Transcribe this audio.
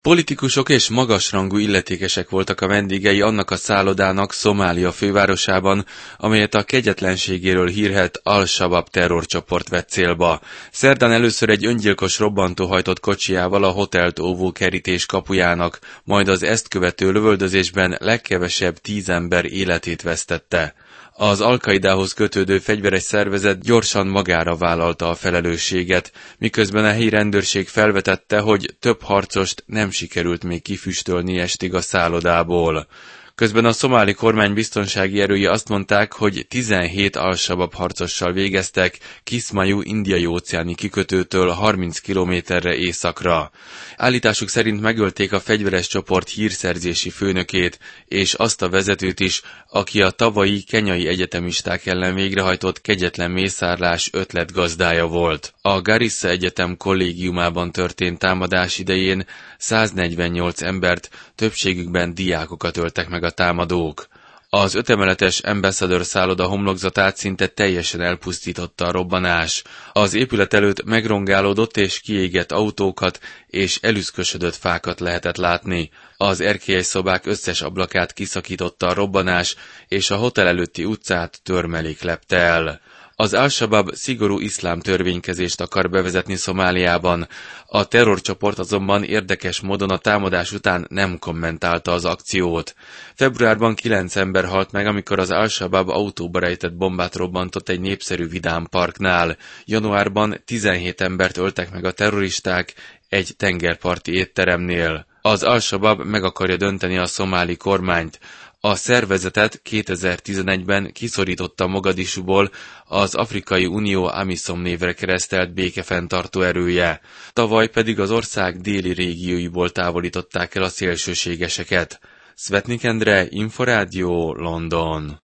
Politikusok és magasrangú illetékesek voltak a vendégei annak a szállodának Szomália fővárosában, amelyet a kegyetlenségéről hírhedt Al-Sabab terrorcsoport vett célba. Szerdán először egy öngyilkos robbantó hajtott kocsijával a hotelt óvó kerítés kapujának, majd az ezt követő lövöldözésben legkevesebb 10 ember életét vesztette. Az Al-Kaidához kötődő fegyveres szervezet gyorsan magára vállalta a felelősséget, miközben a helyi rendőrség felvetette, hogy több harcost nem sikerült még kifüstölni estig a szállodából. Közben a szomáli kormány biztonsági erői azt mondták, hogy 17 Al-Sabab harcossal végeztek Kismayu indiai-óceáni kikötőtől 30 kilométerre északra. Állításuk szerint megölték a fegyveres csoport hírszerzési főnökét, és azt a vezetőt is, aki a tavalyi kenyai egyetemisták ellen végrehajtott kegyetlen mészárlás ötletgazdája volt. A Garissa Egyetem kollégiumában történt támadás idején 148 embert, többségükben diákokat öltek meg a támadók. Az 5 emeletes Ambassador szálloda homlokzatát szinte teljesen elpusztította a robbanás. Az épület előtt megrongálódott és kiégett autókat és elüszkösödött fákat lehetett látni. Az erkélyes szobák összes ablakát kiszakította a robbanás, és a hotel előtti utcát törmelék lepte el. Az Al-Sabab szigorú iszlám törvénykezést akar bevezetni Szomáliában. A terrorcsoport azonban érdekes módon a támadás után nem kommentálta az akciót. Februárban 9 ember halt meg, amikor az Al-Sabab autóba rejtett bombát robbantott egy népszerű vidámparknál. Januárban 17 embert öltek meg a terroristák egy tengerparti étteremnél. Az Al-Sabab meg akarja dönteni a szomáli kormányt. A szervezetet 2011-ben kiszorította Mogadisúból az Afrikai Unió AMISOM névre keresztelt békefenntartó erője. Tavaly pedig az ország déli régióiból távolították el a szélsőségeseket. Szvetnik Endre, Inforádió, London.